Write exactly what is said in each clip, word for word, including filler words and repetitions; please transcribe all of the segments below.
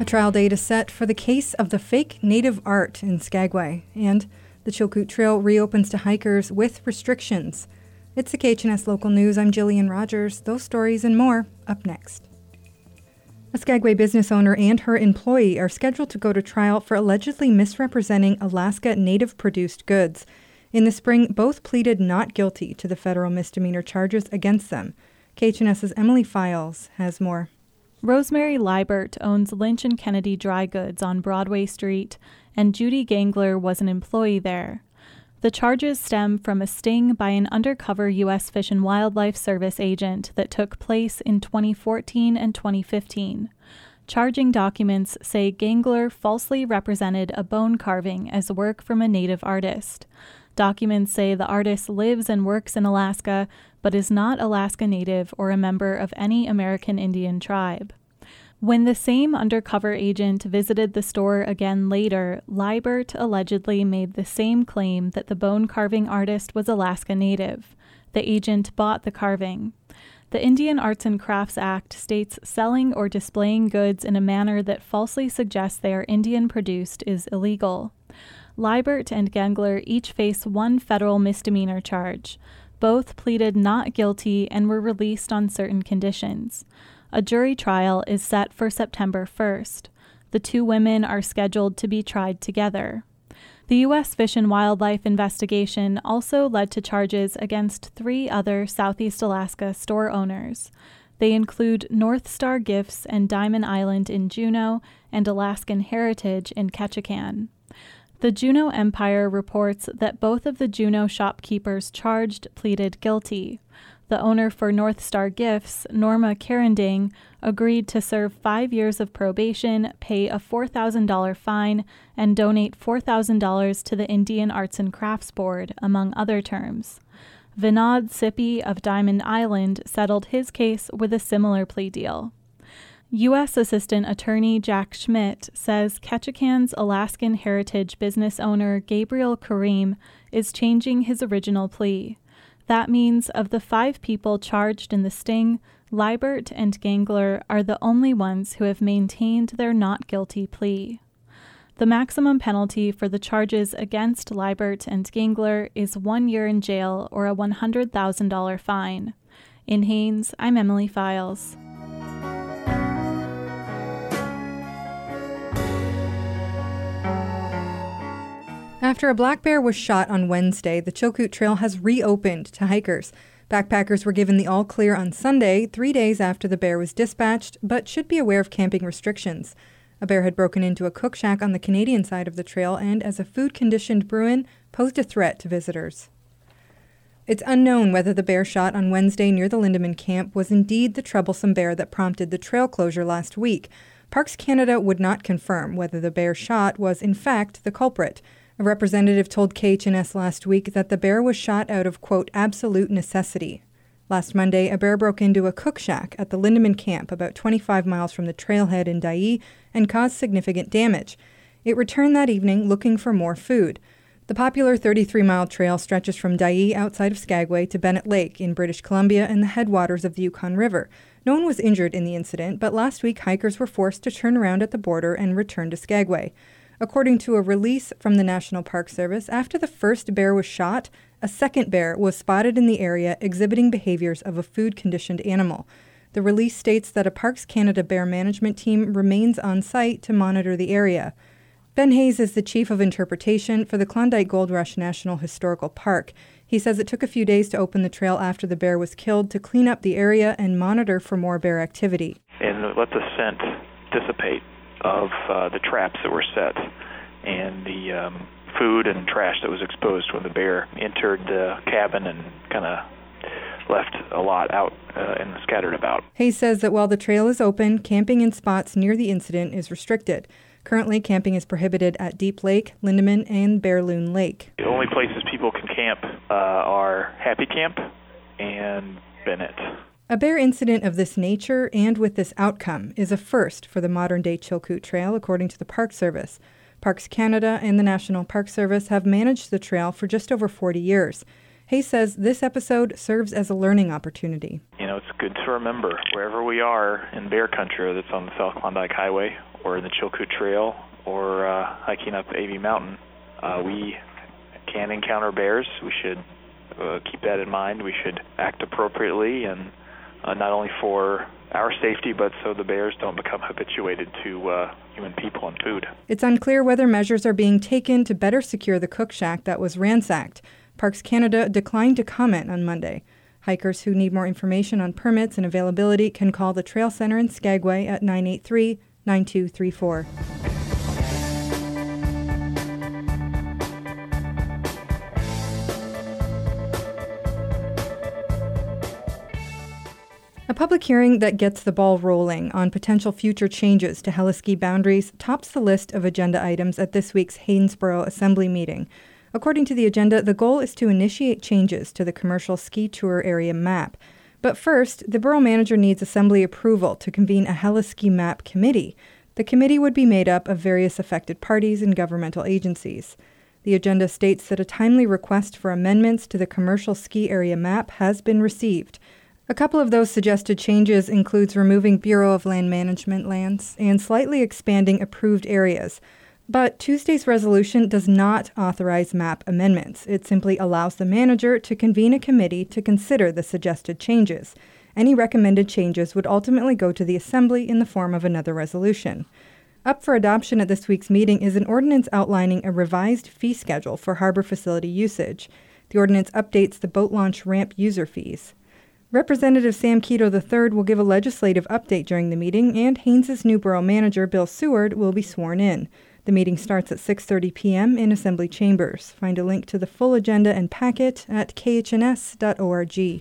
trial date is set for the case of the fake native art in Skagway, and the Chilkoot Trail reopens to hikers with restrictions. It's the K H N S Local News. I'm Jillian Rogers. Those stories and more up next. A Skagway business owner and her employee are scheduled to go to trial for allegedly misrepresenting Alaska native-produced goods. In the spring, both pleaded not guilty to the federal misdemeanor charges against them. KHNS's Emily Files has more. Rosemary Liebert owns Lynch and Kennedy Dry Goods on Broadway Street, and Judy Gangler was an employee there. The charges stem from a sting by an undercover U S Fish and Wildlife Service agent that took place in twenty fourteen and twenty fifteen. Charging documents say Gangler falsely represented a bone carving as work from a native artist. Documents say the artist lives and works in Alaska, but is not Alaska Native or a member of any American Indian tribe. When the same undercover agent visited the store again later, Liebert allegedly made the same claim that the bone carving artist was Alaska Native. The agent bought the carving. The Indian Arts and Crafts Act states selling or displaying goods in a manner that falsely suggests they are Indian-produced is illegal. Liebert and Gangler each face one federal misdemeanor charge. Both pleaded not guilty and were released on certain conditions. A jury trial is set for September first. The two women are scheduled to be tried together. The U S Fish and Wildlife investigation also led to charges against three other Southeast Alaska store owners. They include North Star Gifts and Diamond Island in Juneau and Alaskan Heritage in Ketchikan. The Juneau Empire reports that both of the Juneau shopkeepers charged pleaded guilty. The owner for North Star Gifts, Norma Carending, agreed to serve five years of probation, pay a four thousand dollars fine, and donate four thousand dollars to the Indian Arts and Crafts Board, among other terms. Vinod Sippy of Diamond Island settled his case with a similar plea deal. U S Assistant Attorney Jack Schmidt says Ketchikan's Alaskan Heritage business owner Gabriel Kareem is changing his original plea. That means of the five people charged in the sting, Liebert and Gangler are the only ones who have maintained their not guilty plea. The maximum penalty for the charges against Liebert and Gangler is one year in jail or a one hundred thousand dollars fine. In Haines, I'm Emily Files. After a black bear was shot on Wednesday, the Chilkoot Trail has reopened to hikers. Backpackers were given the all-clear on Sunday, three days after the bear was dispatched, but should be aware of camping restrictions. A bear had broken into a cook shack on the Canadian side of the trail and, as a food-conditioned Bruin, posed a threat to visitors. It's unknown whether the bear shot on Wednesday near the Lindeman camp was indeed the troublesome bear that prompted the trail closure last week. Parks Canada would not confirm whether the bear shot was, in fact, the culprit. A representative told K H N S last week that the bear was shot out of, quote, absolute necessity. Last Monday, a bear broke into a cook shack at the Lindeman camp about twenty-five miles from the trailhead in Dyea and caused significant damage. It returned that evening looking for more food. The popular thirty-three mile trail stretches from Dyea outside of Skagway to Bennett Lake in British Columbia and the headwaters of the Yukon River. No one was injured in the incident, but last week hikers were forced to turn around at the border and return to Skagway. According to a release from the National Park Service, after the first bear was shot, a second bear was spotted in the area exhibiting behaviors of a food-conditioned animal. The release states that a Parks Canada bear management team remains on site to monitor the area. Ben Hayes is the chief of interpretation for the Klondike Gold Rush National Historical Park. He says it took a few days to open the trail after the bear was killed to clean up the area and monitor for more bear activity. And let the scent dissipate of uh, the traps that were set and the um, food and trash that was exposed when the bear entered the cabin and kind of left a lot out uh, and scattered about. Hayes says that while the trail is open, camping in spots near the incident is restricted. Currently, camping is prohibited at Deep Lake, Lindeman, and Bear Loon Lake. The only places people can camp uh, are Happy Camp and Bennett. A bear incident of this nature and with this outcome is a first for the modern-day Chilkoot Trail, according to the Park Service. Parks Canada and the National Park Service have managed the trail for just over forty years. Hayes says this episode serves as a learning opportunity. You know, it's good to remember wherever we are in bear country, that's on the South Klondike Highway or in the Chilkoot Trail, or uh, hiking up A V Mountain, uh, we can encounter bears. We should uh, keep that in mind. We should act appropriately, and uh, not only for our safety, but so the bears don't become habituated to uh, human people and food. It's unclear whether measures are being taken to better secure the cook shack that was ransacked. Parks Canada declined to comment on Monday. Hikers who need more information on permits and availability can call the Trail Center in Skagway at nine eight three, nine two three four. A public hearing that gets the ball rolling on potential future changes to heliski boundaries tops the list of agenda items at this week's Haydensboro Assembly meeting. According to the agenda, the goal is to initiate changes to the commercial ski tour area map. But first, the borough manager needs Assembly approval to convene a heliski map committee. The committee would be made up of various affected parties and governmental agencies. The agenda states that a timely request for amendments to the commercial ski area map has been received. A couple of those suggested changes includes removing Bureau of Land Management lands and slightly expanding approved areas. But Tuesday's resolution does not authorize map amendments. It simply allows the manager to convene a committee to consider the suggested changes. Any recommended changes would ultimately go to the Assembly in the form of another resolution. Up for adoption at this week's meeting is an ordinance outlining a revised fee schedule for harbor facility usage. The ordinance updates the boat launch ramp user fees. Representative Sam Keto the third will give a legislative update during the meeting, and Haynes's new borough manager, Bill Seward, will be sworn in. The meeting starts at six thirty p.m. in Assembly Chambers. Find a link to the full agenda and packet at k h n s dot org.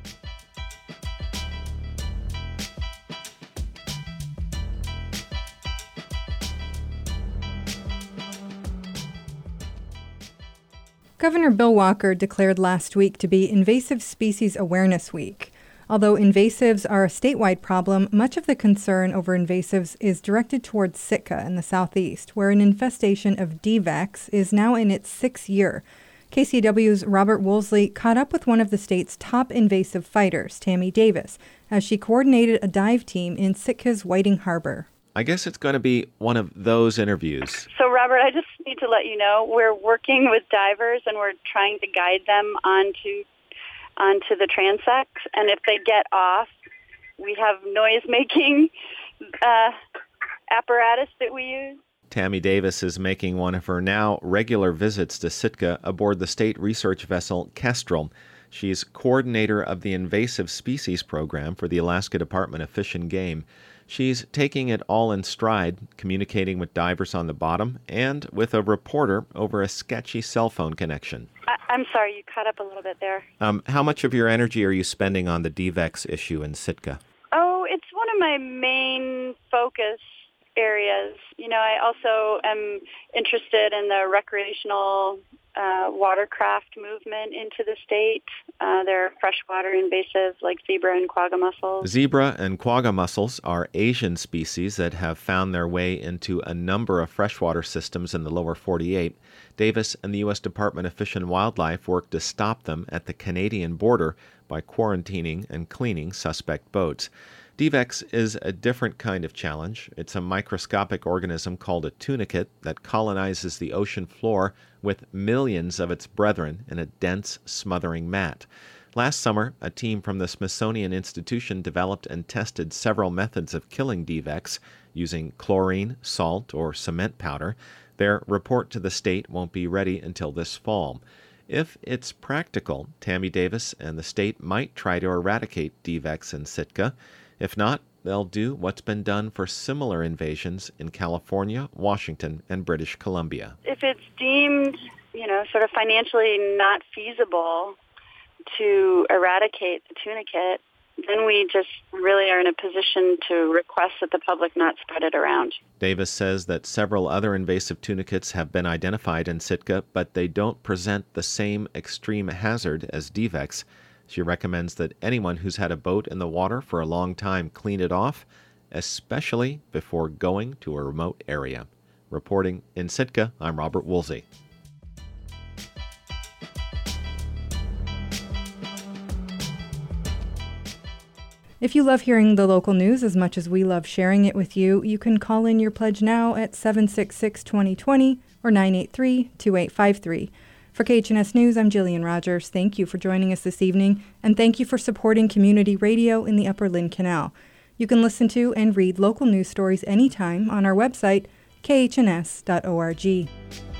Governor Bill Walker declared last week to be Invasive Species Awareness Week. Although invasives are a statewide problem, much of the concern over invasives is directed towards Sitka in the southeast, where an infestation of D VEX is now in its sixth year. K C W's Robert Woolsey caught up with one of the state's top invasive fighters, Tammy Davis, as she coordinated a dive team in Sitka's Whiting Harbor. I guess it's going to be one of those interviews. So, Robert, I just need to let you know we're working with divers and we're trying to guide them onto onto the transects. And if they get off, we have noise-making uh, apparatus that we use. Tammy Davis is making one of her now regular visits to Sitka aboard the state research vessel Kestrel. She's coordinator of the Invasive Species Program for the Alaska Department of Fish and Game. She's taking it all in stride, communicating with divers on the bottom and with a reporter over a sketchy cell phone connection. I- I'm sorry, you cut up a little bit there. Um, how much of your energy are you spending on the D VEX issue in Sitka? Oh, it's one of my main focus areas. You know, I also am interested in the recreational uh, watercraft movement into the state. Uh, there are freshwater invasives like zebra and quagga mussels. Zebra and quagga mussels are Asian species that have found their way into a number of freshwater systems in the lower forty-eight. Davis and the U S Department of Fish and Wildlife work to stop them at the Canadian border by quarantining and cleaning suspect boats. D VEX is a different kind of challenge. It's a microscopic organism called a tunicate that colonizes the ocean floor with millions of its brethren in a dense, smothering mat. Last summer, a team from the Smithsonian Institution developed and tested several methods of killing D VEX using chlorine, salt, or cement powder. Their report to the state won't be ready until this fall. If it's practical, Tammy Davis and the state might try to eradicate D VEX in Sitka. If not, they'll do what's been done for similar invasions in California, Washington, and British Columbia. If it's deemed, you know, sort of financially not feasible to eradicate the tunicate, then we just really are in a position to request that the public not spread it around. Davis says that several other invasive tunicates have been identified in Sitka, but they don't present the same extreme hazard as D VEX. She recommends that anyone who's had a boat in the water for a long time clean it off, especially before going to a remote area. Reporting in Sitka, I'm Robert Woolsey. If you love hearing the local news as much as we love sharing it with you, you can call in your pledge now at seven six six, two zero two zero or nine eight three, two eight five three. For K H N S News, I'm Jillian Rogers. Thank you for joining us this evening, and thank you for supporting community radio in the Upper Lynn Canal. You can listen to and read local news stories anytime on our website, k h n s dot org.